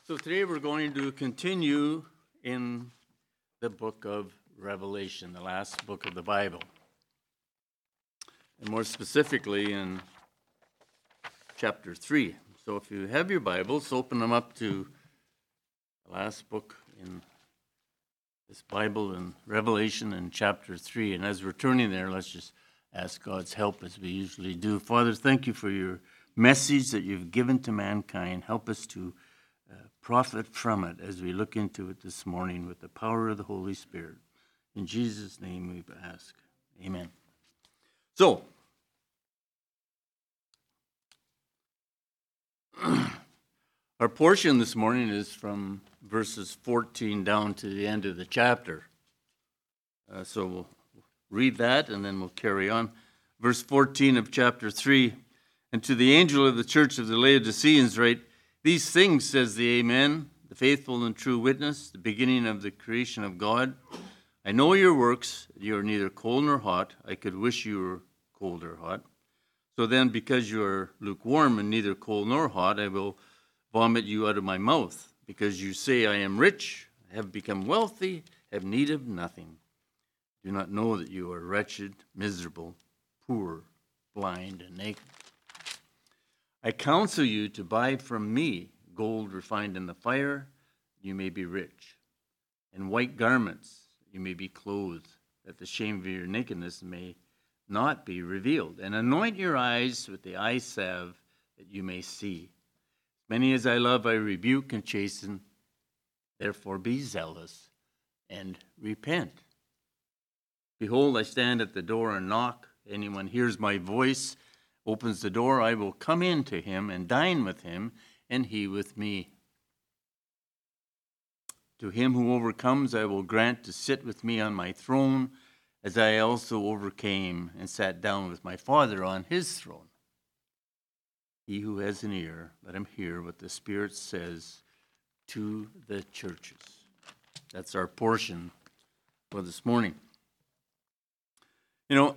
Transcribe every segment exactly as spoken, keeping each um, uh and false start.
So today we're going to continue in the book of Revelation, the last book of the Bible. And more specifically in chapter three. So if you have your Bibles, open them up to the last book in this Bible in Revelation in chapter three. And as we're turning there, let's just ask God's help as we usually do. Father, thank you for your message that you've given to mankind. Help us to uh, profit from it as we look into it this morning with the power of the Holy Spirit. In Jesus' name we ask. Amen. So, our portion this morning is from verses fourteen down to the end of the chapter. Uh, so we'll read that and then we'll carry on. Verse fourteen of chapter three. And to the angel of the church of the Laodiceans write, "These things says the Amen, the faithful and true witness, the beginning of the creation of God. I know your works, you are neither cold nor hot. I could wish you were cold or hot. So then, because you are lukewarm and neither cold nor hot, I will vomit you out of my mouth. Because you say, I am rich, have become wealthy, have need of nothing. Do not know that you are wretched, miserable, poor, blind, and naked. I counsel you to buy from me gold refined in the fire, you may be rich, and white garments, you may be clothed, that the shame of your nakedness may not be revealed. And anoint your eyes with the eye salve, that you may see. Many as I love, I rebuke and chasten. Therefore be zealous and repent. Behold, I stand at the door and knock. Anyone hears my voice, opens the door, I will come in to him and dine with him, and he with me. To him who overcomes, I will grant to sit with me on my throne, as I also overcame and sat down with my Father on his throne. He who has an ear, let him hear what the Spirit says to the churches." That's our portion for this morning. You know,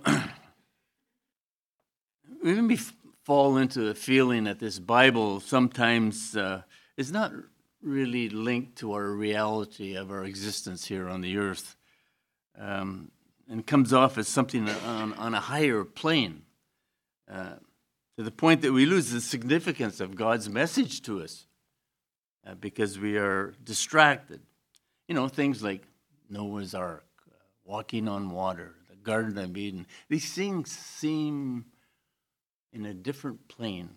we even be, fall into the feeling that this Bible sometimes uh, is not really linked to our reality of our existence here on the earth, um, and comes off as something on, on a higher plane, uh, to the point that we lose the significance of God's message to us uh, because we are distracted. You know, things like Noah's Ark, uh, walking on water, the Garden of Eden. These things seem in a different plane.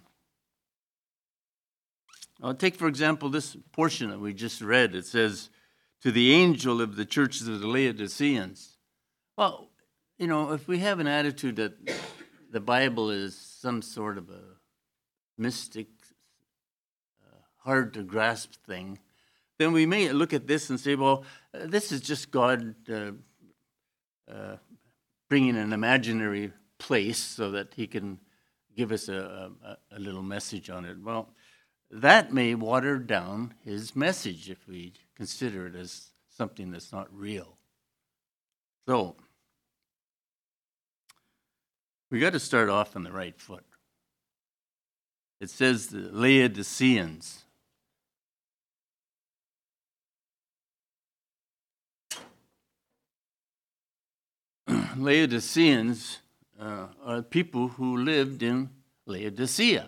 I'll take, for example, this portion that we just read. It says, "To the angel of the churches of the Laodiceans." Well, you know, if we have an attitude that the Bible is some sort of a mystic, uh, hard-to-grasp thing, then we may look at this and say, well, uh, this is just God uh, uh, bringing an imaginary place so that he can give us a, a, a little message on it. Well, that may water down his message if we consider it as something that's not real. So, we got to start off on the right foot. It says the Laodiceans. Laodiceans uh, are people who lived in Laodicea.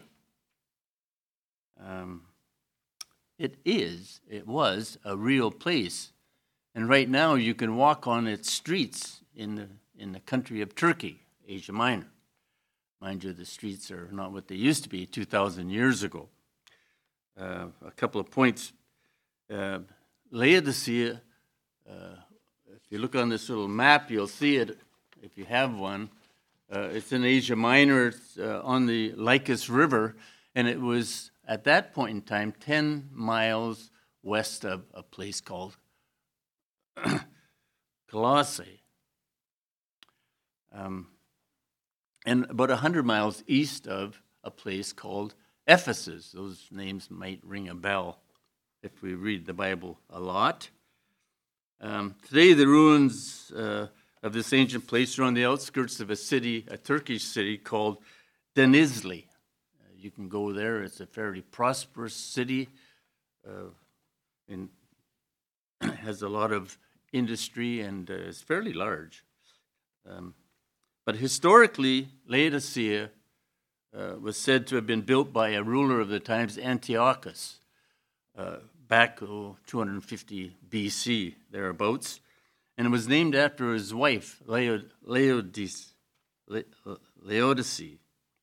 Um, it is, it was a real place. And right now you can walk on its streets in the in the country of Turkey, Asia Minor. Mind you, the streets are not what they used to be two thousand years ago. Uh, a couple of points. Uh, Laodicea, uh, if you look on this little map, you'll see it if you have one. Uh, it's in Asia Minor. It's uh, on the Lycus River, and it was, at that point in time, ten miles west of a place called Colossae. Um, and about one hundred miles east of a place called Ephesus. Those names might ring a bell if we read the Bible a lot. Um, today, the ruins uh, of this ancient place are on the outskirts of a city, a Turkish city called Denizli. Uh, you can go there. It's a fairly prosperous city. Uh, and has a lot of industry and uh, is fairly large. Um, but historically, Laodicea uh, was said to have been built by a ruler of the times, Antiochus, uh, back oh, two hundred fifty B C, thereabouts, and it was named after his wife, Laod- Laodice, La- Laodicea.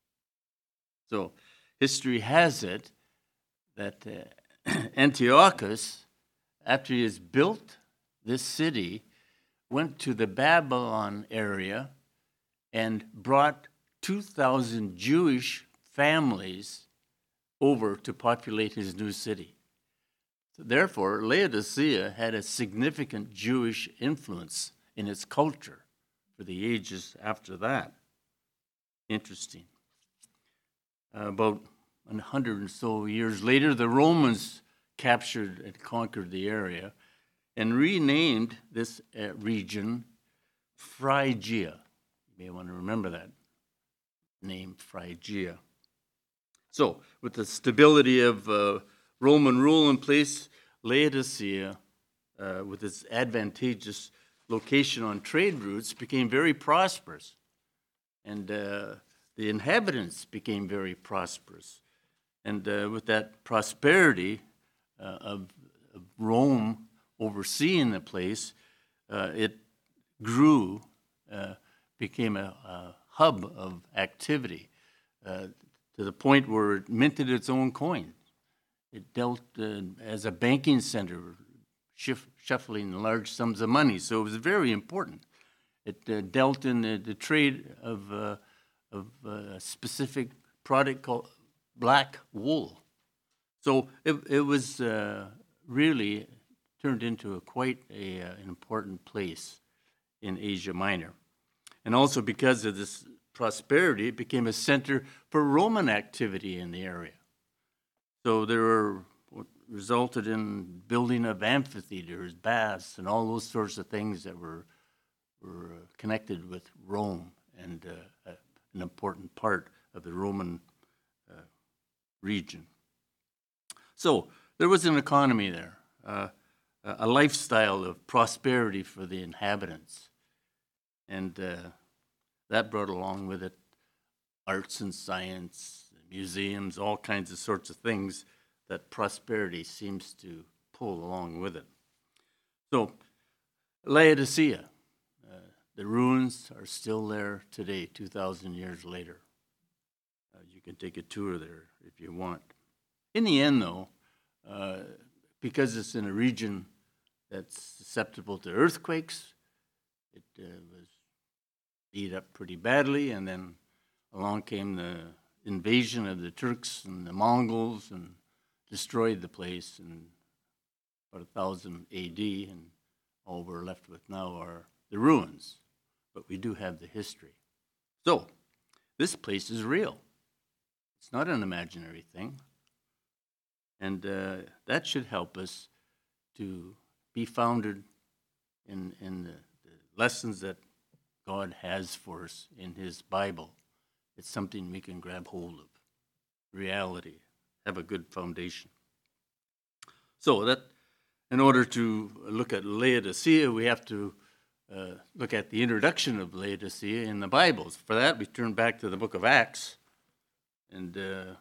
So history has it that uh, Antiochus, after he has built this city, went to the Babylon area and brought two thousand Jewish families over to populate his new city. So therefore, Laodicea had a significant Jewish influence in its culture for the ages after that. Interesting. Uh, about a hundred or so years later, the Romans captured and conquered the area and renamed this uh, region Phrygia. You may want to remember that name, Phrygia. So, with the stability of uh, Roman rule in place, Laodicea, uh, with its advantageous location on trade routes, became very prosperous. And uh, the inhabitants became very prosperous. And uh, with that prosperity uh, of, of Rome overseeing the place, uh, it grew, uh, became a, a hub of activity uh, to the point where it minted its own coin. It dealt uh, as a banking center, shif- shuffling large sums of money, so it was very important. It uh, dealt in the, the trade of, uh, of uh, a specific product called black wool. So it, it was uh, really turned into a quite a, uh, an important place in Asia Minor. And also because of this prosperity, it became a center for Roman activity in the area. So there were what resulted in building of amphitheaters, baths, and all those sorts of things that were were connected with Rome and uh, an important part of the Roman uh, region. So there was an economy there, uh, a lifestyle of prosperity for the inhabitants. And uh, that brought along with it arts and science, museums, all kinds of sorts of things that prosperity seems to pull along with it. So Laodicea, uh, the ruins are still there today, two thousand years later. Uh, you can take a tour there if you want. In the end, though, uh, because it's in a region that's susceptible to earthquakes, it uh, was beat up pretty badly, and then along came the invasion of the Turks and the Mongols and destroyed the place in about one thousand A D, and all we're left with now are the ruins. But we do have the history. So, this place is real. It's not an imaginary thing. And uh, that should help us to be founded in, in the, the lessons that God has for us in His Bible. It's something we can grab hold of. Reality. Have a good foundation. So that, in order to look at Laodicea, we have to uh, look at the introduction of Laodicea in the Bibles. For that, we turn back to the book of Acts. And uh,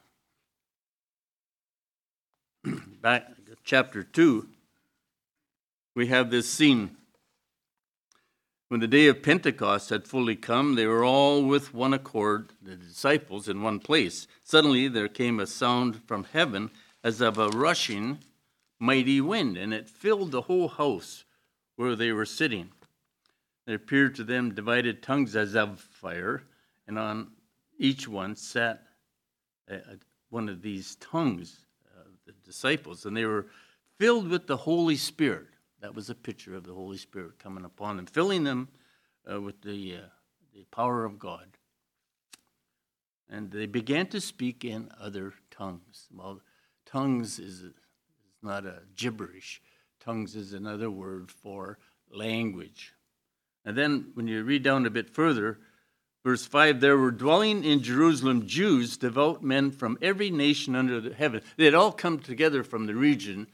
back chapter two, we have this scene. When the day of Pentecost had fully come, they were all with one accord, the disciples, in one place. Suddenly there came a sound from heaven as of a rushing mighty wind, and it filled the whole house where they were sitting. There appeared to them divided tongues as of fire, and on each one sat a, a, one of these tongues of the disciples, and they were filled with the Holy Spirit. That was a picture of the Holy Spirit coming upon them, filling them uh, with the, uh, the power of God. And they began to speak in other tongues. Well, tongues is, is not a gibberish. Tongues is another word for language. And then when you read down a bit further, verse five, there were dwelling in Jerusalem Jews, devout men from every nation under the heaven. They had all come together from the region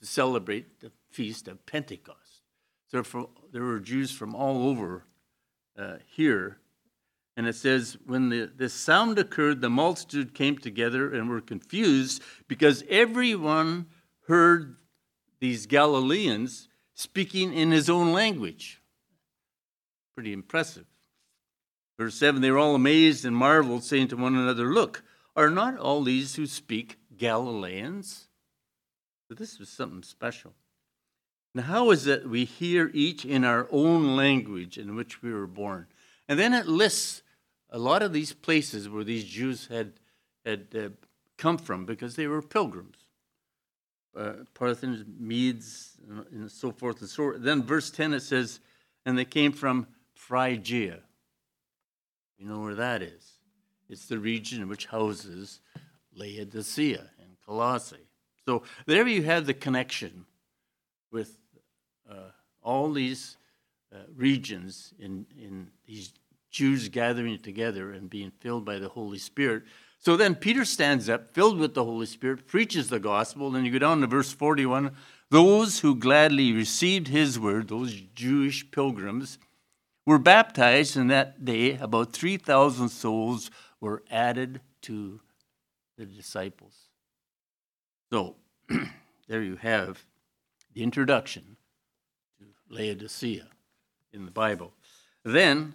to celebrate the feast of Pentecost. So for, there were Jews from all over uh, here. And it says, when the, the sound occurred, the multitude came together and were confused because everyone heard these Galileans speaking in his own language. Pretty impressive. Verse seven, they were all amazed and marveled, saying to one another, look, are not all these who speak Galileans? So this was something special. Now, how is it we hear each in our own language in which we were born? And then it lists a lot of these places where these Jews had, had uh, come from because they were pilgrims. Uh, Parthians, Medes, and so forth and so on. Then verse ten, it says, and they came from Phrygia. You know where that is? It's the region which houses Laodicea and Colossae. So there you have the connection with uh, all these uh, regions in, in these Jews gathering together and being filled by the Holy Spirit. So then Peter stands up, filled with the Holy Spirit, preaches the gospel. Then you go down to verse forty-one. Those who gladly received his word, those Jewish pilgrims, were baptized, and that day about three thousand souls were added to the disciples. So there you have the introduction to Laodicea in the Bible. Then,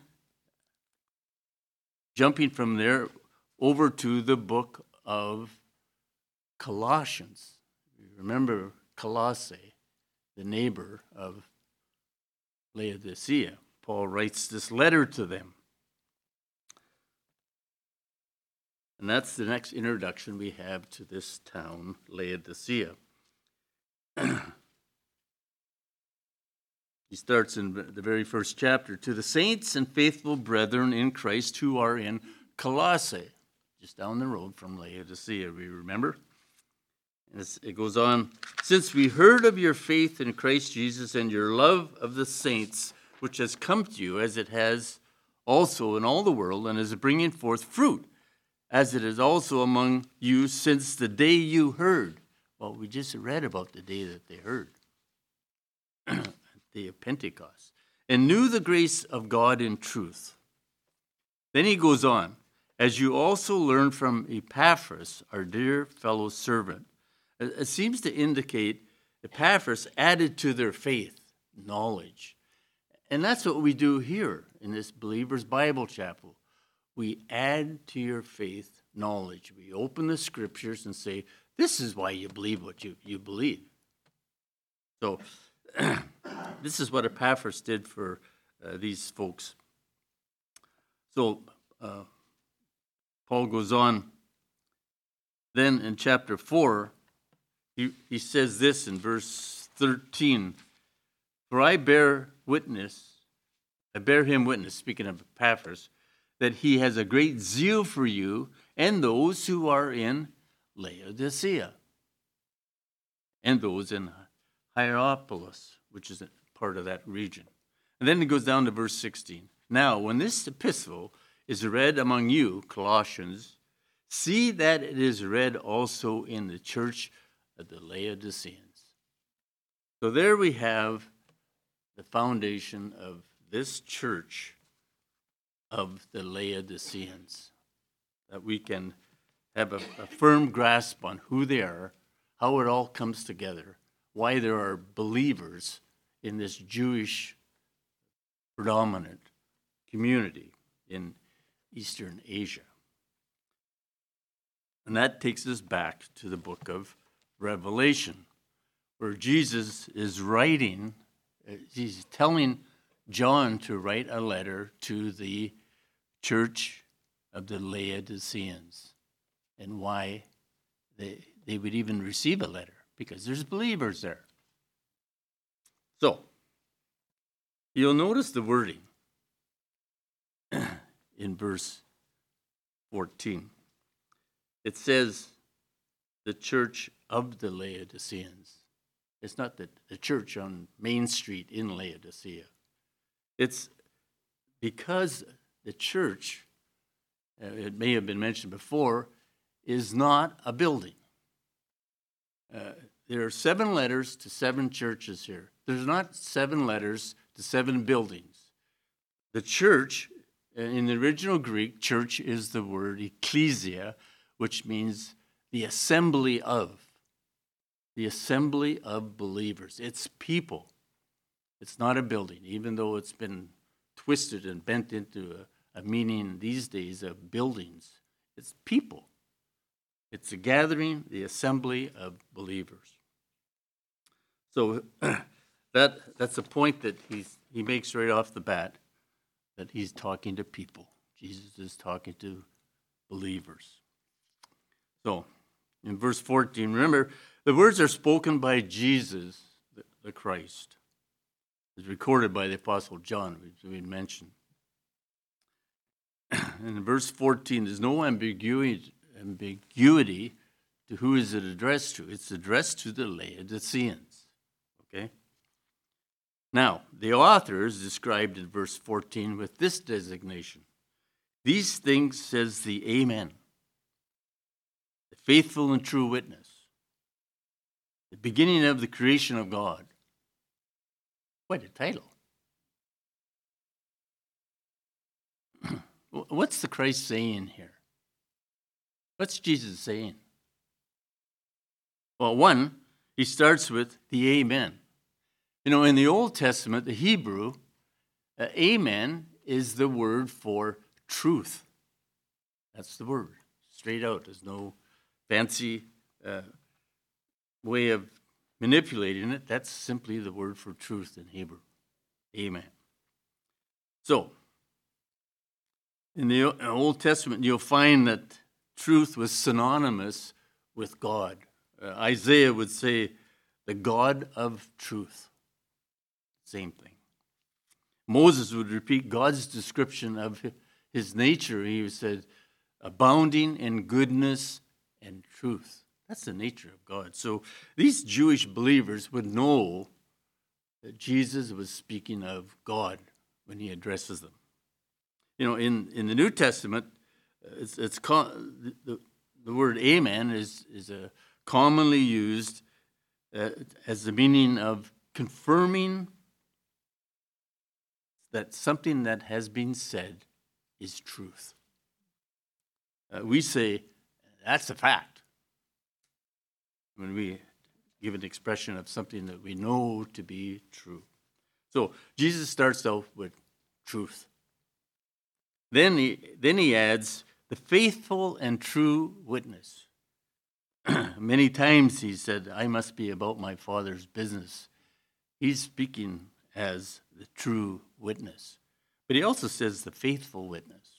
jumping from there over to the book of Colossians. Remember Colossae, the neighbor of Laodicea. Paul writes this letter to them. And that's the next introduction we have to this town, Laodicea. He starts in the very first chapter. To the saints and faithful brethren in Christ who are in Colossae, just down the road from Laodicea, we remember. And it goes on, since we heard of your faith in Christ Jesus and your love of the saints, which has come to you as it has also in all the world, and is bringing forth fruit, as it is also among you since the day you heard. Well, we just read about the day that they heard, the day of Pentecost, and knew the grace of God in truth. Then he goes on, as you also learned from Epaphras, our dear fellow servant. It seems to indicate Epaphras added to their faith knowledge. And that's what we do here in this Believer's Bible Chapel. We add to your faith knowledge. We open the scriptures and say, this is why you believe what you, you believe. So this is what Epaphras did for uh, these folks. So uh, Paul goes on. Then in chapter four, he, he says this in verse thirteen. For I bear witness, I bear him witness, speaking of Epaphras, that he has a great zeal for you and those who are in Laodicea, and those in Hierapolis, which is a part of that region. And then it goes down to verse sixteen. Now, when this epistle is read among you, Colossians, see that it is read also in the church of the Laodiceans. So there we have the foundation of this church of the Laodiceans, that we can have a, a firm grasp on who they are, how it all comes together, why there are believers in this Jewish predominant community in Eastern Asia. And that takes us back to the book of Revelation, where Jesus is writing, he's telling John to write a letter to the church of the Laodiceans, and why they, they would even receive a letter, because there's believers there. So, you'll notice the wording in verse fourteen. It says the church of the Laodiceans. It's not the, the church on Main Street in Laodicea. It's because the church, uh, it may have been mentioned before, is not a building. Uh, there are seven letters to seven churches here. There's not seven letters to seven buildings. The church, in the original Greek, church is the word ecclesia, which means the assembly of. The assembly of believers. It's people. It's not a building, even though it's been twisted and bent into a, a meaning these days of buildings. It's people. It's a gathering, the assembly of believers. So that that's a point that he's, he makes right off the bat, that he's talking to people. Jesus is talking to believers. So in verse fourteen, remember, the words are spoken by Jesus, the, the Christ. It's recorded by the Apostle John, which we mentioned. And in verse fourteen, there's no ambiguity, ambiguity to who is it addressed to. It's addressed to the Laodiceans. Okay? Now, the author is described in verse fourteen with this designation. These things says the Amen, the faithful and true witness, the beginning of the creation of God. Quite a title. What's the Christ saying here? What's Jesus saying? Well, one, he starts with the Amen. You know, in the Old Testament, the Hebrew, uh, Amen is the word for truth. That's the word, straight out. There's no fancy uh, way of manipulating it. That's simply the word for truth in Hebrew. Amen. So, in the Old Testament, you'll find that truth was synonymous with God. Uh, Isaiah would say, the God of truth. Same thing. Moses would repeat God's description of his nature. He said, abounding in goodness and truth. That's the nature of God. So these Jewish believers would know that Jesus was speaking of God when he addresses them. You know, in, in the New Testament, it's, it's the, the word amen is, is a commonly used uh, as the meaning of confirming that something that has been said is truth. Uh, we say, that's a fact, when we give an expression of something that we know to be true. So Jesus starts out with truth. Then he, then he adds the faithful and true witness. Many times he said, I must be about my Father's business. He's speaking as the true witness. But he also says the faithful witness.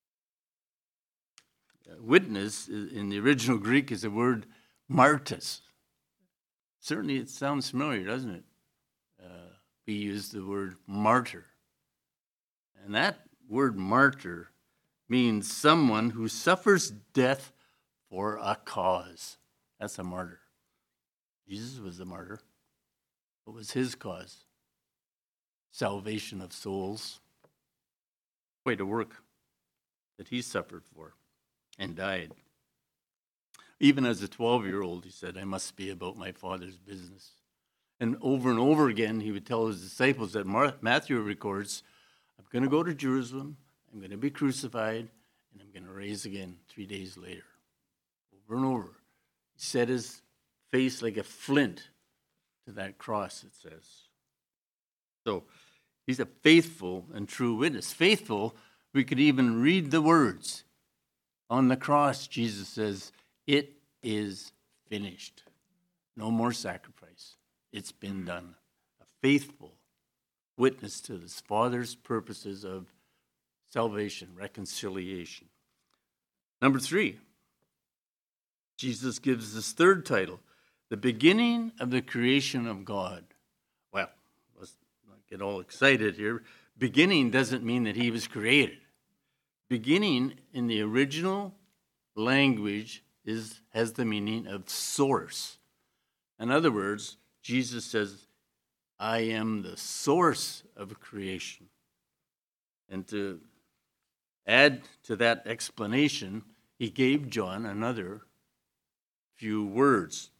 Uh, witness in the original Greek is the word martus. Certainly it sounds familiar, doesn't it? Uh, we use the word martyr. And that word martyr means someone who suffers death for a cause. That's a martyr. Jesus was a martyr. What was his cause? Salvation of souls. Quite a work that he suffered for and died. Even as a twelve-year-old, he said, I must be about my Father's business. And over and over again, he would tell his disciples that Matthew records, I'm going to go to Jerusalem, I'm going to be crucified, and I'm going to rise again three days later. Over and over. He set his face like a flint to that cross, it says. So he's a faithful and true witness. Faithful, we could even read the words. On the cross, Jesus says, it is finished. No more sacrifice. It's been done. A faithful witness to his Father's purposes of salvation, reconciliation. Number three, Jesus gives this third title, the beginning of the creation of God. Well, let's not get all excited here. Beginning doesn't mean that he was created. Beginning in the original language is has the meaning of source. In other words, Jesus says, I am the source of creation. And to add to that explanation, he gave John another few words.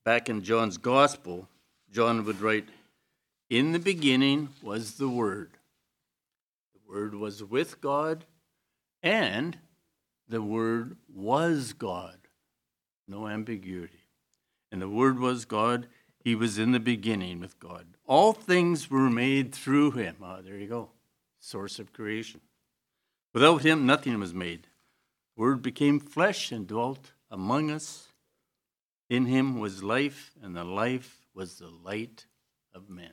back in John's Gospel, John would write, "In the beginning was the Word. The Word was with God, and the Word was God." No ambiguity. And the Word was God. He was in the beginning with God. All things were made through him. Ah, there you go. Source of creation. Without him, nothing was made. The Word became flesh and dwelt among us. In him was life, and the life was the light of men.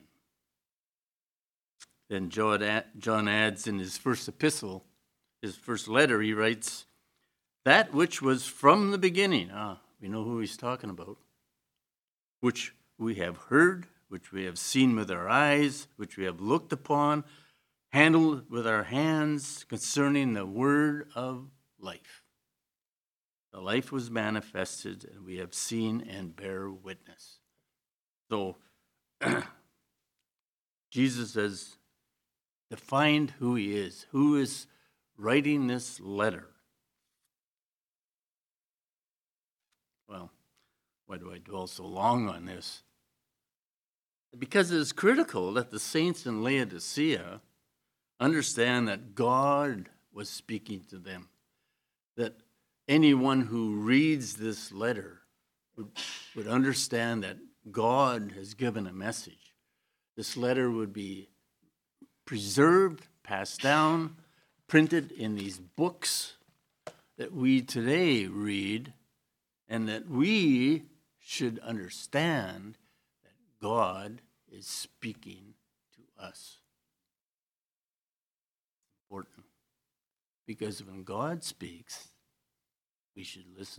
Then John adds in his first epistle, his first letter, he writes, "That which was from the beginning," ah, we know who he's talking about, "which we have heard, which we have seen with our eyes, which we have looked upon, handled with our hands, concerning the word of life. The life was manifested, and we have seen and bear witness." So, Jesus has defined who he is, who is writing this letter. Well, why do I dwell so long on this? Because it is critical that the saints in Laodicea understand that God was speaking to them, that anyone who reads this letter would, would understand that God has given a message. This letter would be preserved, passed down, printed in these books that we today read, and that we should understand that God is speaking to us. Important. Because when God speaks, we should listen.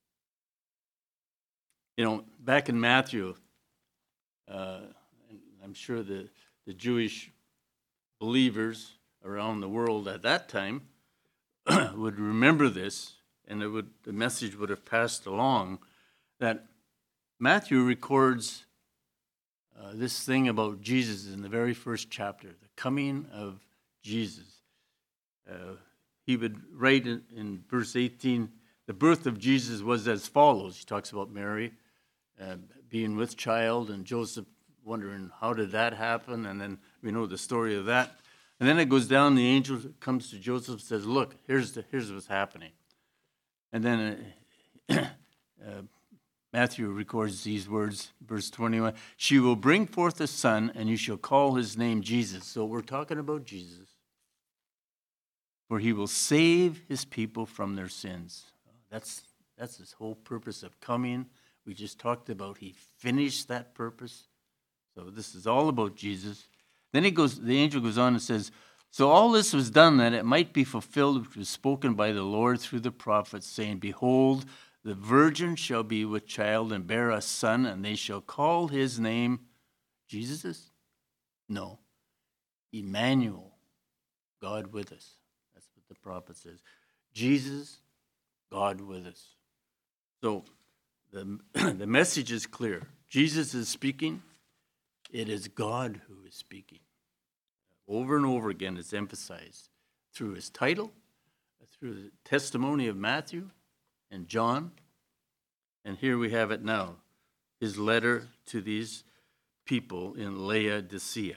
You know, back in Matthew, uh, I'm sure the, the Jewish believers around the world at that time would remember this, and it would the message would have passed along, that Matthew records uh, this thing about Jesus in the very first chapter, the coming of Jesus. Uh, he would write in, in verse eighteen, the birth of Jesus was as follows. He talks about Mary uh, being with child, and Joseph wondering how did that happen, and then we know the story of that. And then it goes down, the angel comes to Joseph and says, look, here's, the, here's what's happening. And then uh, uh, Matthew records these words, verse twenty-one, "She will bring forth a son, and you shall call his name Jesus." So we're talking about Jesus. "For he will save his people from their sins." That's, that's his whole purpose of coming. We just talked about he finished that purpose. So this is all about Jesus. Then he goes, the angel goes on and says, "So all this was done that it might be fulfilled which was spoken by the Lord through the prophets, saying, Behold, the virgin shall be with child and bear a son, and they shall call his name," Jesus? No. Emmanuel, God with us. That's what the prophet says. Jesus, God with us. So the, the message is clear. Jesus is speaking. It is God who is speaking. Over and over again, it's emphasized through his title, through the testimony of Matthew and John, and here we have it now, his letter to these people in Laodicea.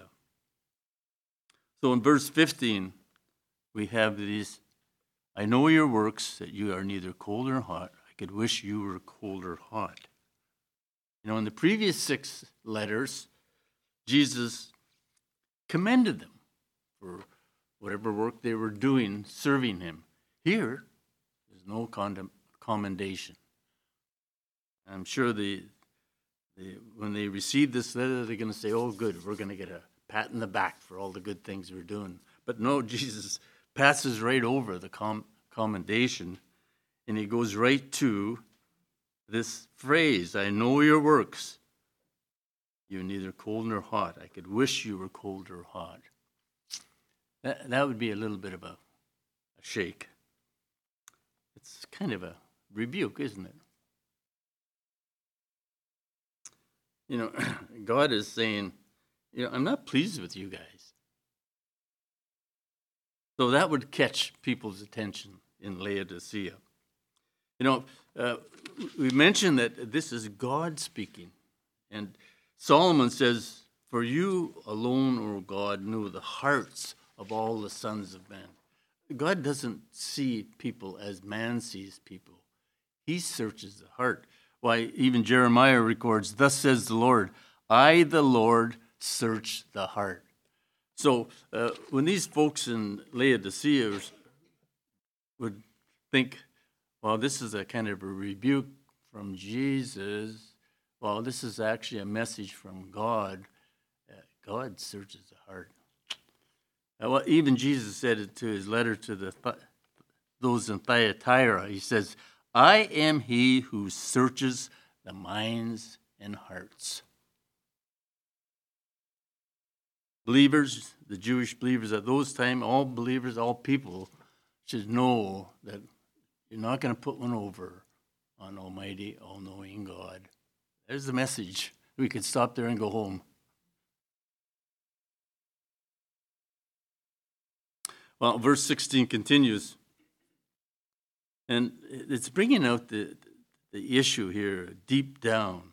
So in verse fifteen, we have these, "I know your works, that you are neither cold nor hot. I could wish you were cold or hot." You know, in the previous six letters, Jesus commended them for whatever work they were doing, serving him. Here, there's no condemn, commendation. I'm sure the, the when they receive this letter, they're going to say, "Oh, good, we're going to get a pat in the back for all the good things we're doing." But no, Jesus passes right over the com- commendation, and he goes right to this phrase, "I know your works. You're neither cold nor hot. I could wish you were cold or hot." That, that would be a little bit of a, a shake. It's kind of a rebuke, isn't it? You know, God is saying, you know, I'm not pleased with you guys. So that would catch people's attention in Laodicea. You know, uh, we mentioned that this is God speaking. And Solomon says, "For you alone, O God, know the hearts of all the sons of men." God doesn't see people as man sees people. He searches the heart. Why, even Jeremiah records, "Thus says the Lord, I, the Lord, search the heart." So uh, when these folks in Laodicea would think, well, this is a kind of a rebuke from Jesus, well, this is actually a message from God. Uh, God searches the heart. Uh, well, even Jesus said it to his letter to the those in Thyatira. He says, "I am he who searches the minds and hearts." Believers, the Jewish believers at those times, all believers, all people should know that you're not going to put one over on Almighty, all-knowing God. There's the message. We could stop there and go home. Well, verse sixteen continues, and it's bringing out the, the issue here deep down.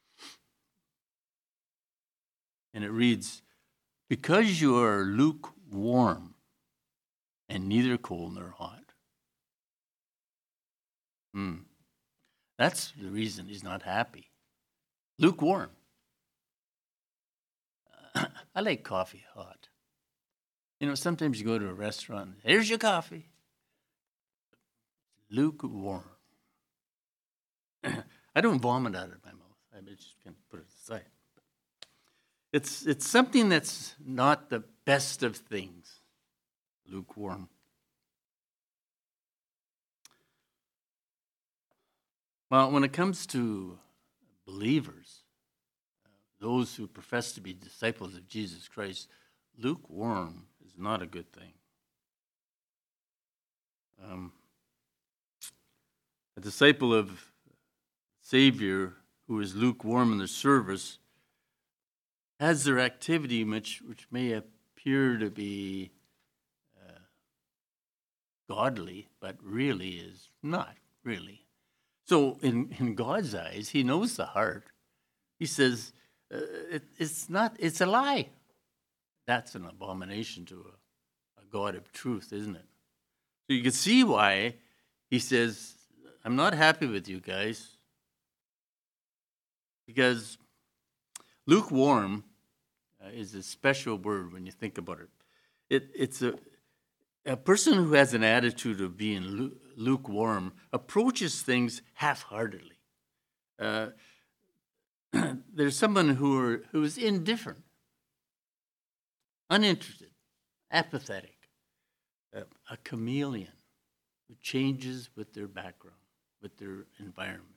And it reads, "Because you are lukewarm and neither cold nor hot." Hmm. That's the reason he's not happy. Lukewarm. Uh, I like coffee hot. You know, sometimes you go to a restaurant, here's your coffee. Lukewarm. I don't vomit out of my mouth. I just can put it aside. It's, it's something that's not the best of things. Lukewarm. Well, when it comes to believers, uh, those who profess to be disciples of Jesus Christ, lukewarm is not a good thing. Um, a disciple of Savior who is lukewarm in their service has their activity which, which may appear to be uh, godly, but really is not really. So in, in God's eyes, he knows the heart. He says, uh, it, it's not, it's a lie. That's an abomination to a, a God of truth, isn't it? So you can see why he says, I'm not happy with you guys. Because lukewarm uh, is a special word when you think about it. it it's a, a person who has an attitude of being lu- lukewarm approaches things half-heartedly. Uh, there's someone who, are, who is indifferent, uninterested, apathetic, uh, a chameleon who changes with their background, with their environment.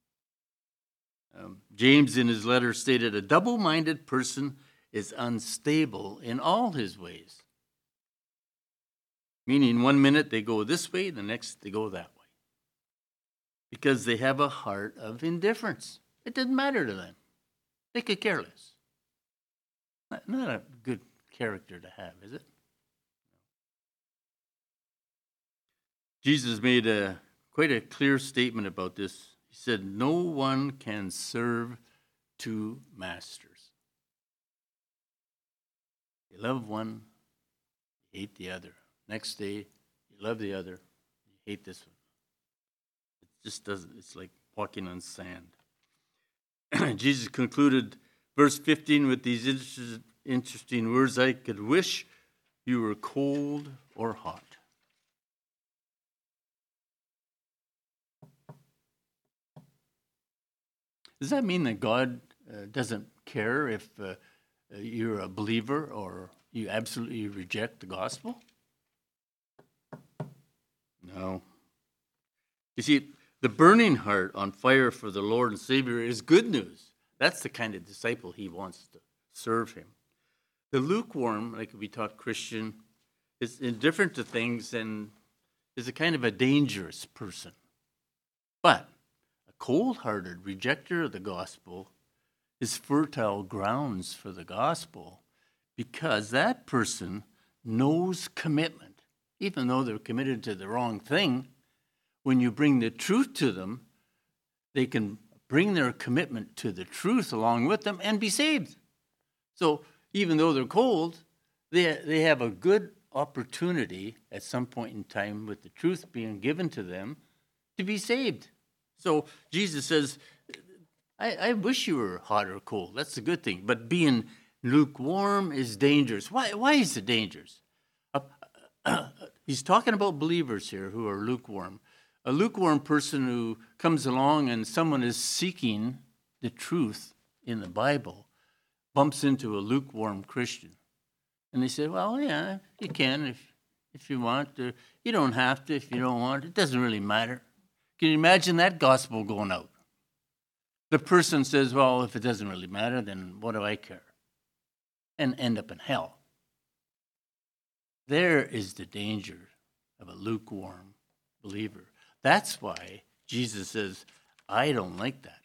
Um, James in his letter stated, a double-minded person is unstable in all his ways. Meaning one minute they go this way, the next they go that way. Because they have a heart of indifference. It doesn't matter to them. They could care less. Not, not a good character to have, is it? Jesus made a quite a clear statement about this. He said, no one can serve two masters. You love one, you hate the other. Next day, you love the other, you hate this one. It just doesn't, it's like walking on sand. Jesus concluded verse fifteen with these inter- interesting words, I could wish you were cold or hot. Does that mean that God uh, doesn't care if uh, you're a believer or you absolutely reject the gospel? No. You see, the burning heart on fire for the Lord and Savior is good news. That's the kind of disciple he wants to serve him. The lukewarm, like we taught Christian, is indifferent to things and is a kind of a dangerous person. But a cold-hearted rejecter of the gospel is fertile grounds for the gospel because that person knows commitment. Even though they're committed to the wrong thing, when you bring the truth to them, they can bring their commitment to the truth along with them and be saved. So even though they're cold, they, they have a good opportunity at some point in time with the truth being given to them to be saved. So Jesus says, I, I wish you were hot or cold. That's a good thing. But being lukewarm is dangerous. Why, why is it dangerous? Uh, uh, he's talking about believers here who are lukewarm. A lukewarm person who comes along and someone is seeking the truth in the Bible bumps into a lukewarm Christian. And they say, well, yeah, you can if if you want. Or you don't have to if you don't want. It doesn't really matter. Can you imagine that gospel going out? The person says, well, if it doesn't really matter, then what do I care? And end up in hell. There is the danger of a lukewarm believer. That's why Jesus says, I don't like that.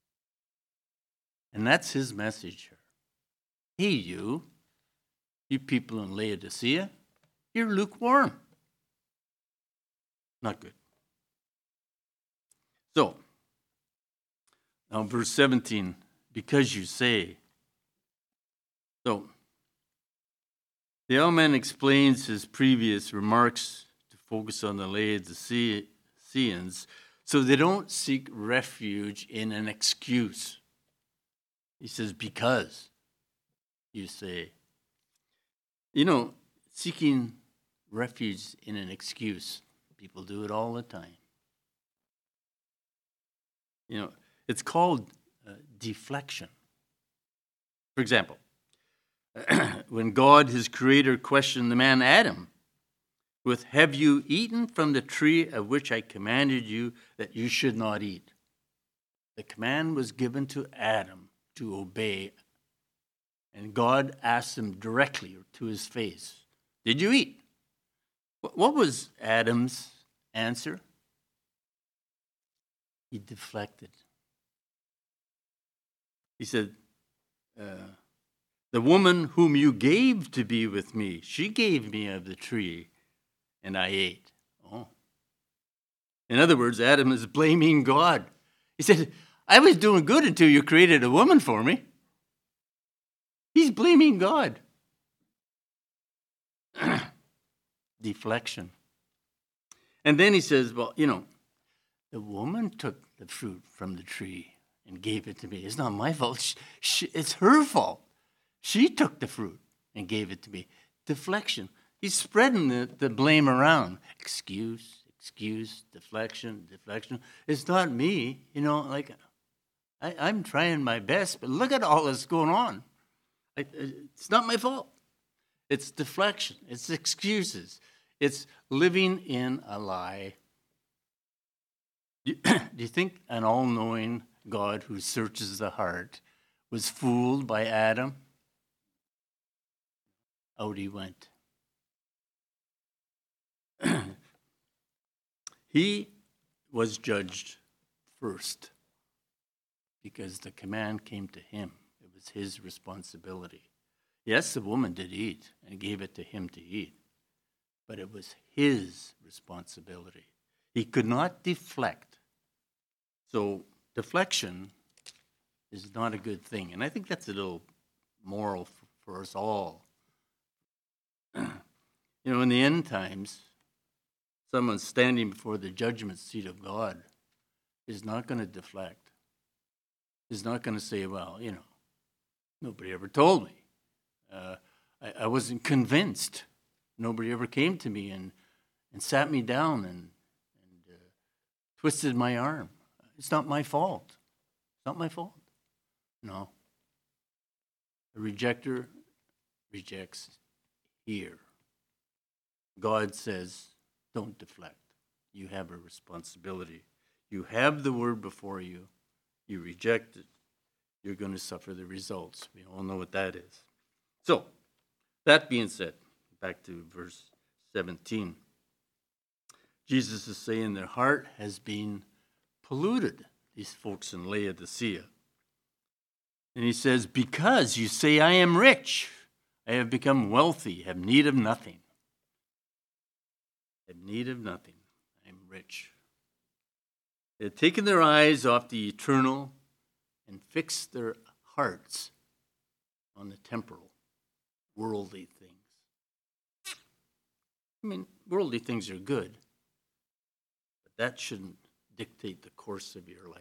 And that's his message here. Hey, you, you people in Laodicea, you're lukewarm. Not good. So, now verse seventeen, because you say. So, the Allman explains his previous remarks to focus on the Laodiceans so they don't seek refuge in an excuse. He says, because you say. You know, seeking refuge in an excuse, people do it all the time. You know, it's called uh, deflection. For example, when God, his creator, questioned the man Adam with, have you eaten from the tree of which I commanded you that you should not eat? The command was given to Adam to obey. And God asked him directly to his face, did you eat? What was Adam's answer? He deflected. He said, uh, the woman whom you gave to be with me, she gave me of the tree, and I ate. Oh. In other words, Adam is blaming God. He said, I was doing good until you created a woman for me. He's blaming God. Deflection. And then he says, well, you know, the woman took the fruit from the tree and gave it to me. It's not my fault. She, she, it's her fault. She took the fruit and gave it to me. Deflection. He's spreading the, the blame around. Excuse, excuse, deflection, deflection. It's not me. You know, like, I, I'm trying my best, but look at all that's going on. I, it's not my fault. It's deflection. It's excuses. It's living in a lie. Do you, do you think an all-knowing God who searches the heart was fooled by Adam? Out he went. He was judged first because the command came to him. It was his responsibility. Yes, the woman did eat and gave it to him to eat, but it was his responsibility. He could not deflect. So deflection is not a good thing. And I think that's a little moral for, for us all. You know, in the end times, someone standing before the judgment seat of God is not going to deflect. Is not going to say, well, you know, nobody ever told me. Uh, I, I wasn't convinced. Nobody ever came to me and, and sat me down and, and uh, twisted my arm. It's not my fault. It's not my fault. No. A rejecter rejects here. God says, don't deflect. You have a responsibility. You have the word before you. You reject it. You're going to suffer the results. We all know what that is. So, that being said, back to verse seventeen. Jesus is saying their heart has been polluted, these folks in Laodicea. And he says, because you say, I am rich, I have become wealthy, have need of nothing. Have need of nothing. I am rich. They had taken their eyes off the eternal and fixed their hearts on the temporal, worldly things. I mean, worldly things are good, but that shouldn't dictate the course of your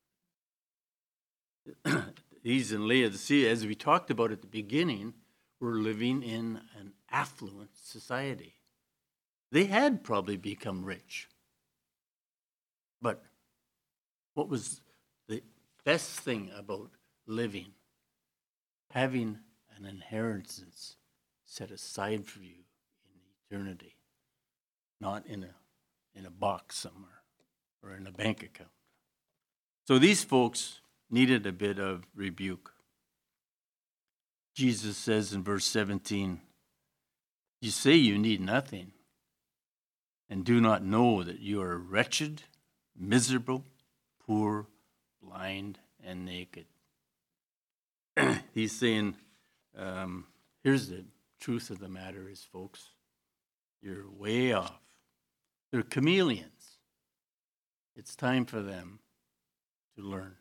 life. These in Laodicea, as we talked about at the beginning, were living in an affluent society. They had probably become rich. But what was the best thing about living? Having an inheritance set aside for you in eternity, not in a, in a box somewhere or in a bank account. So these folks needed a bit of rebuke. Jesus says in verse seventeen, "You say you need nothing, and do not know that you are wretched, miserable, poor, blind, and naked." He's saying, um, here's the truth of the matter is, folks, you're way off. They're chameleons. It's time for them to learn.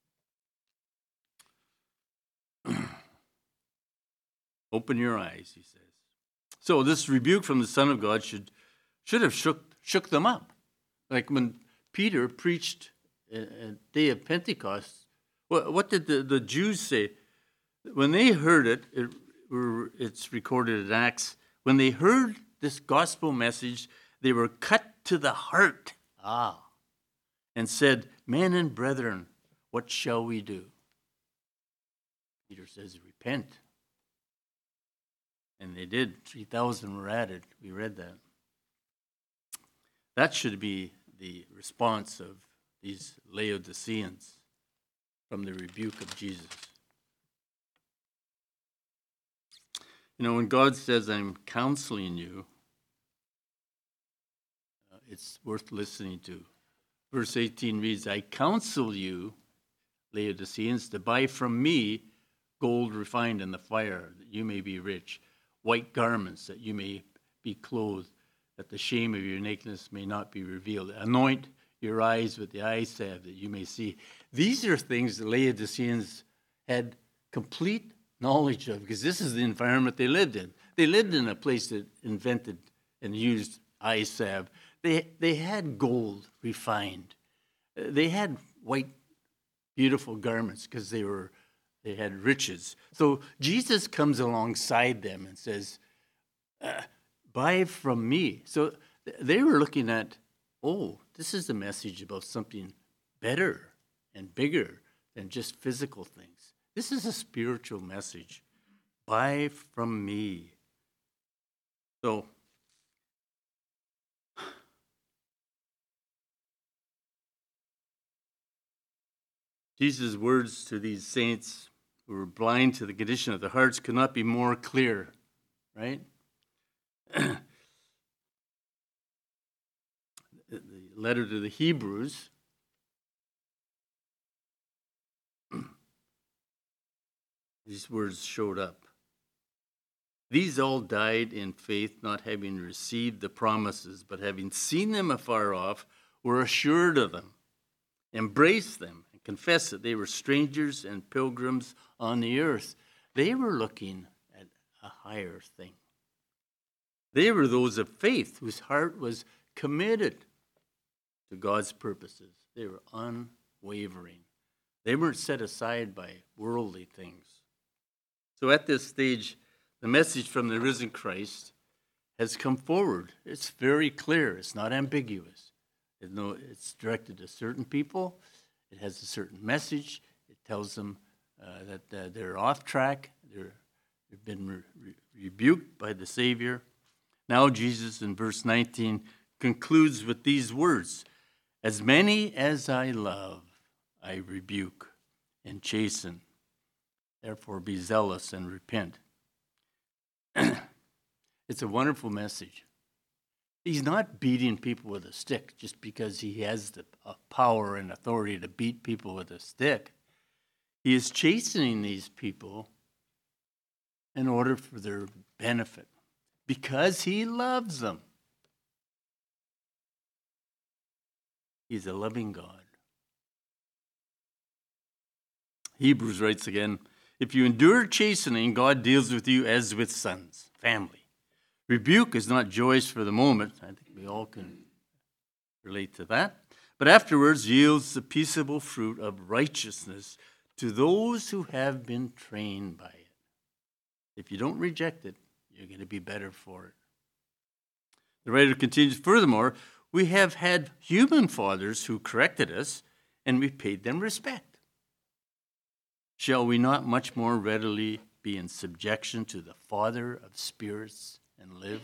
Open your eyes, he says. So this rebuke from the Son of God should should have shook shook them up. Like when Peter preached at day of Pentecost, what, what did the, the Jews say? When they heard it, it, it's recorded in Acts, when they heard this gospel message, they were cut to the heart. Ah. And said, "Men and brethren, what shall we do?" Peter says, "Repent." And they did. three thousand were added. We read that. That should be the response of these Laodiceans from the rebuke of Jesus. You know, when God says, "I'm counseling you," uh, it's worth listening to. Verse eighteen reads, "I counsel you, Laodiceans, to buy from me gold refined in the fire, that you may be rich, white garments, that you may be clothed, that the shame of your nakedness may not be revealed. Anoint your eyes with the eye salve, that you may see." These are things the Laodiceans had complete knowledge of, because this is the environment they lived in. They lived in a place that invented and used eye salve. They, they had gold refined. They had white, beautiful garments because they were they had riches. So Jesus comes alongside them and says, uh, "Buy from me." So they were looking at, oh, this is a message about something better and bigger than just physical things. This is a spiritual message. Buy from me. So Jesus' words to these saints who were blind to the condition of their hearts could not be more clear, right? The letter to the Hebrews, these words showed up. "These all died in faith, not having received the promises, but having seen them afar off, were assured of them, embraced them, and confessed that they were strangers and pilgrims on the earth." They were looking at a higher thing. They were those of faith whose heart was committed to God's purposes. They were unwavering. They weren't set aside by worldly things. So at this stage, the message from the risen Christ has come forward. It's very clear. It's not ambiguous. It's directed to certain people. It has a certain message. It tells them uh, that uh, they're off track. They're, they've been re- re- rebuked by the Savior. Now Jesus, in verse nineteen, concludes with these words, "As many as I love, I rebuke and chasten. Therefore be zealous and repent." It's a wonderful message. He's not beating people with a stick just because he has the uh, power and authority to beat people with a stick. He is chastening these people in order for their benefit, because he loves them. He's a loving God. Hebrews writes again, if you endure chastening, God deals with you as with sons, family. Rebuke is not joyous for the moment. I think we all can relate to that. But afterwards yields the peaceable fruit of righteousness to those who have been trained by it. If you don't reject it, you're going to be better for it. The writer continues, furthermore, we have had human fathers who corrected us, and we paid them respect. Shall we not much more readily be in subjection to the Father of spirits and live?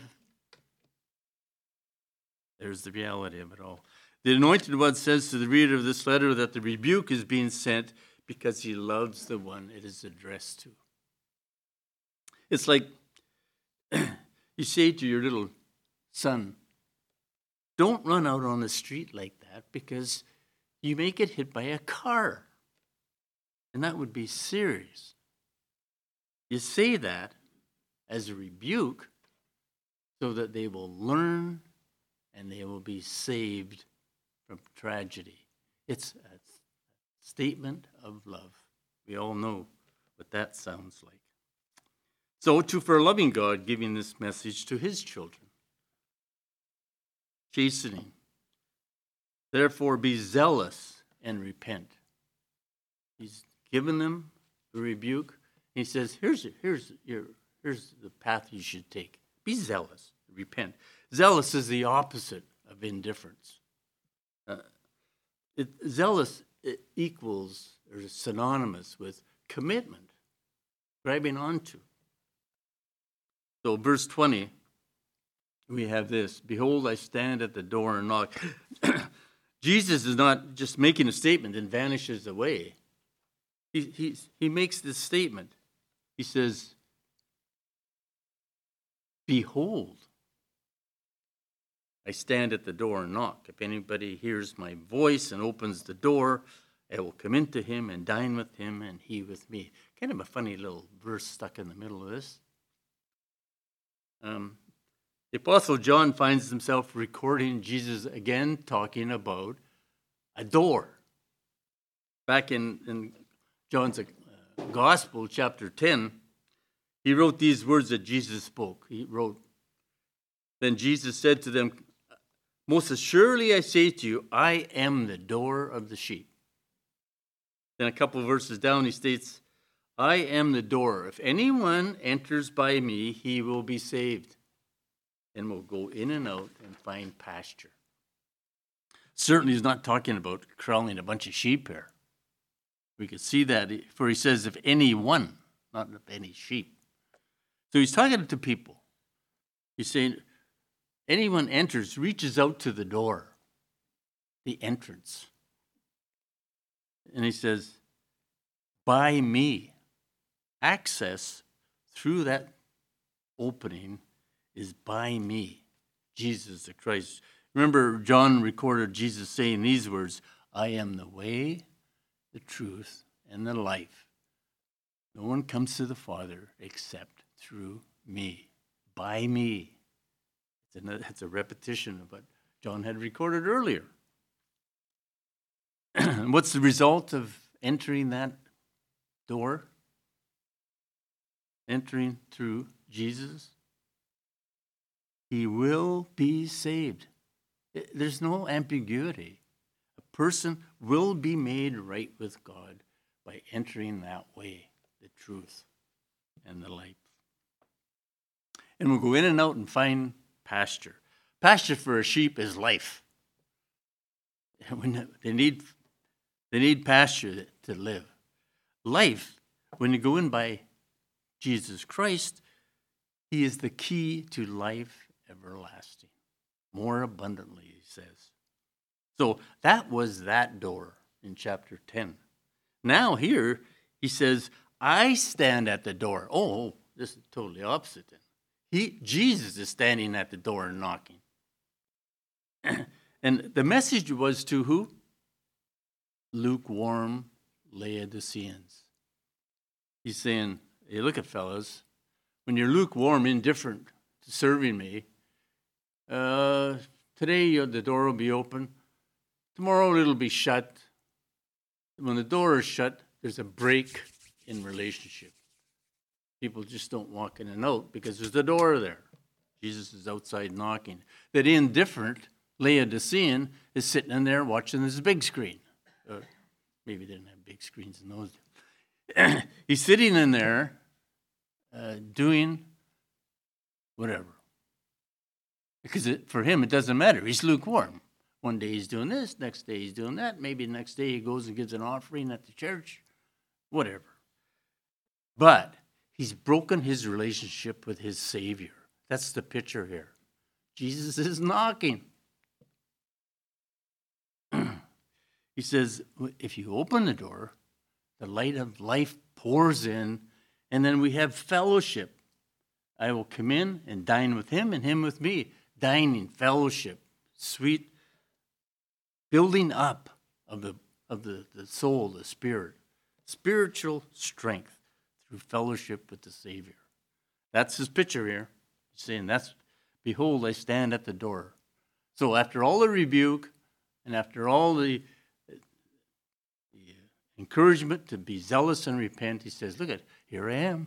There's the reality of it all. The Anointed One says to the reader of this letter that the rebuke is being sent because he loves the one it is addressed to. It's like you say to your little son, don't run out on the street like that because you may get hit by a car. And that would be serious. You say that as a rebuke so that they will learn and they will be saved from tragedy. It's a statement of love. We all know what that sounds like. So, to for a loving God giving this message to his children. Chastening. Therefore, be zealous and repent. He's given them the rebuke. He says, here's, here's, your, here's the path you should take. Be zealous, repent. Zealous is the opposite of indifference. Uh, it, zealous it equals or is synonymous with commitment, grabbing onto. So verse twenty, we have this, behold, I stand at the door and knock. Jesus is not just making a statement and vanishes away. He, he, he makes this statement. He says, behold, I stand at the door and knock. If anybody hears my voice and opens the door, I will come into him and dine with him and he with me. Kind of a funny little verse stuck in the middle of this. Um, the Apostle John finds himself recording Jesus again talking about a door. Back in, in John's uh, Gospel, chapter ten, he wrote these words that Jesus spoke. He wrote, then Jesus said to them, most assuredly I say to you, I am the door of the sheep. Then a couple of verses down, he states, I am the door. If anyone enters by me, he will be saved and will go in and out and find pasture. Certainly he's not talking about corralling a bunch of sheep here. We could see that, for he says, if anyone, not if any sheep. So he's talking to people. He's saying, anyone enters, reaches out to the door, the entrance. And he says, by me. Access through that opening is by me, Jesus the Christ. Remember, John recorded Jesus saying these words, I am the way, the truth, and the life. No one comes to the Father except through me, by me. It's a, it's a repetition of what John had recorded earlier. And what's the result of entering that door? Entering through Jesus? He will be saved. There's no ambiguity. A person will be made right with God by entering that way, the truth and the life. And we'll go in and out and find pasture. Pasture for a sheep is life. When they need, they need pasture to live. Life, when you go in by Jesus Christ, he is the key to life everlasting. More abundantly, he says. So that was that door in chapter ten. Now here, he says, I stand at the door. Oh, this is totally opposite then. He, Jesus is standing at the door and knocking. And the message was to who? Lukewarm Laodiceans. He's saying, hey, look at fellas, when you're lukewarm, indifferent to serving me, uh, today the door will be open. Tomorrow it'll be shut. When the door is shut, there's a break in relationship. People just don't walk in and out because there's a door there. Jesus is outside knocking. That indifferent Laodicean is sitting in there watching this big screen. Or maybe they didn't have big screens in those days. He's sitting in there uh, doing whatever. Because it, for him, it doesn't matter. He's lukewarm. One day he's doing this, next day he's doing that. Maybe the next day he goes and gives an offering at the church. Whatever. But he's broken his relationship with his Savior. That's the picture here. Jesus is knocking. He says, if you open the door, the light of life pours in, and then we have fellowship. I will come in and dine with him and him with me. Dining, fellowship, sweet building up of the of the, the soul, the spirit. Spiritual strength through fellowship with the Savior. That's his picture here. He's saying, that's, behold, I stand at the door. So after all the rebuke and after all the, the encouragement to be zealous and repent, he says, look at, here I am.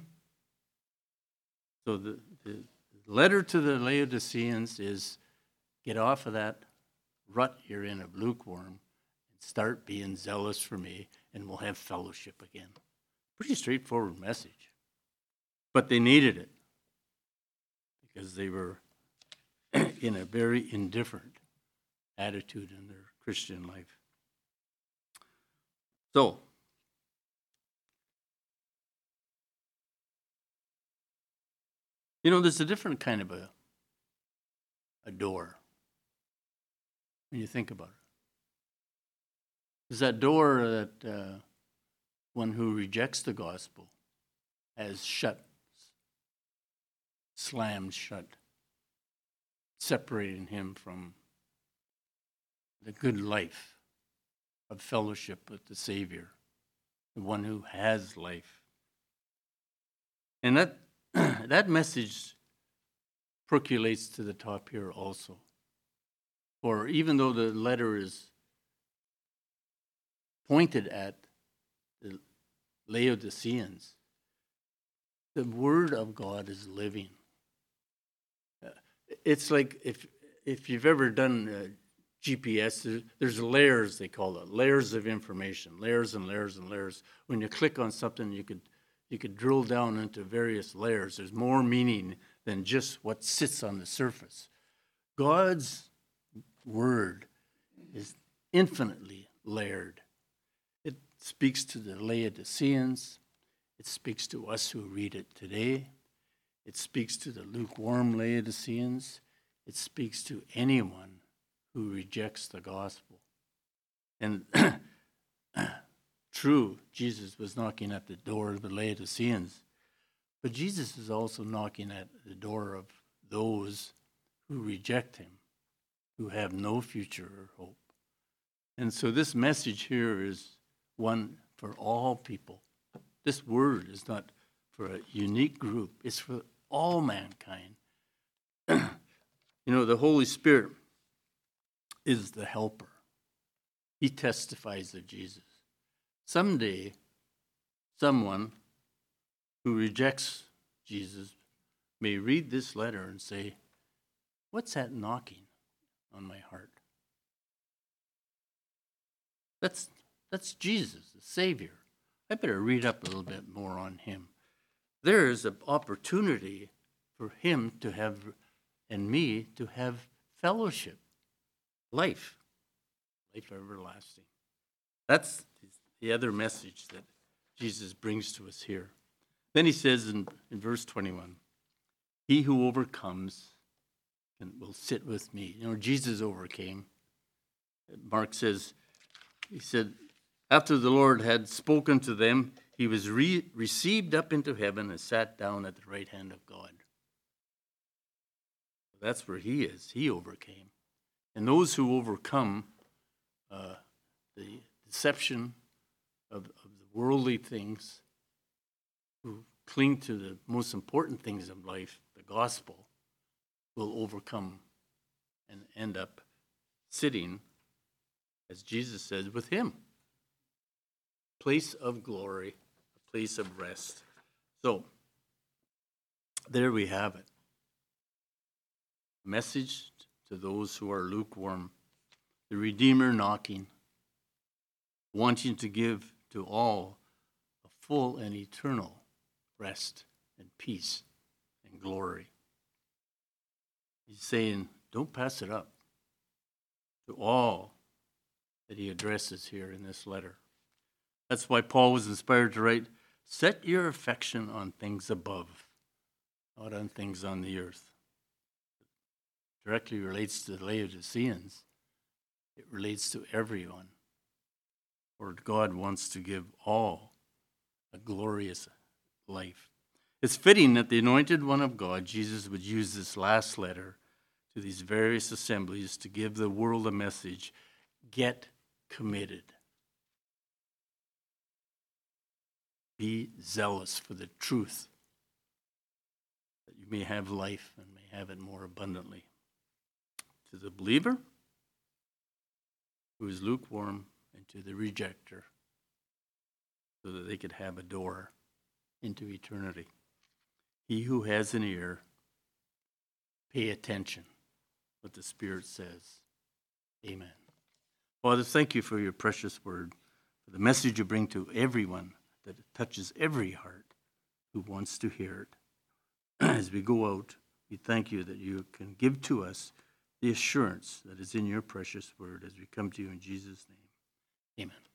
So the, the letter to the Laodiceans is, get off of that rut you're in of lukewarm and start being zealous for me, and we'll have fellowship again. Pretty straightforward message. But they needed it because they were in a very indifferent attitude in their Christian life. So, you know, there's a different kind of a, a door when you think about it. There's that door that uh, one who rejects the gospel has shut, slammed shut, separating him from the good life of fellowship with the Savior, the one who has life. And that that message percolates to the top here also. For even though the letter is pointed at the Laodiceans, the Word of God is living. Uh, it's like if if you've ever done uh, G P S, there's layers, they call it, layers of information, layers and layers and layers. When you click on something, you could you could drill down into various layers. There's more meaning than just what sits on the surface. God's Word is infinitely layered. It speaks to the Laodiceans. It speaks to us who read it today. It speaks to the lukewarm Laodiceans. It speaks to anyone who rejects the gospel. And true, Jesus was knocking at the door of the Laodiceans, but Jesus is also knocking at the door of those who reject him, who have no future or hope. And so this message here is one for all people. This word is not for a unique group. It's for all mankind. You know, the Holy Spirit is the helper. He testifies of Jesus. Someday, someone who rejects Jesus may read this letter and say, what's that knocking on my heart? That's, that's Jesus, the Savior. I better read up a little bit more on him. There is an opportunity for him to have, and me to have fellowship, life, life everlasting. That's the other message that Jesus brings to us here. Then he says in, in verse twenty-one, he who overcomes and will sit with me. You know, Jesus overcame. Mark says, he said, after the Lord had spoken to them, he was re- received up into heaven and sat down at the right hand of God. That's where he is. He overcame. And those who overcome uh, the deception of, of the worldly things, who cling to the most important things of life, the gospel, will overcome and end up sitting, as Jesus says, with him. place of glory, a place of rest. So, there we have it. Message to those who are lukewarm. The Redeemer knocking, wanting to give to all a full and eternal rest and peace and glory. He's saying, don't pass it up to all that he addresses here in this letter. That's why Paul was inspired to write, set your affection on things above, not on things on the earth. It directly relates to the Laodiceans. It relates to everyone. For God wants to give all a glorious life. It's fitting that the anointed one of God, Jesus, would use this last letter to these various assemblies to give the world a message. Get committed. Be zealous for the truth, that you may have life and may have it more abundantly. To the believer who is lukewarm, and to the rejecter, so that they could have a door into eternity. He who has an ear, pay attention what the Spirit says. Amen. Father, thank you for your precious word, for the message you bring to everyone, that it touches every heart who wants to hear it. As we go out, we thank you that you can give to us the assurance that is in your precious word as we come to you in Jesus' name. Amen.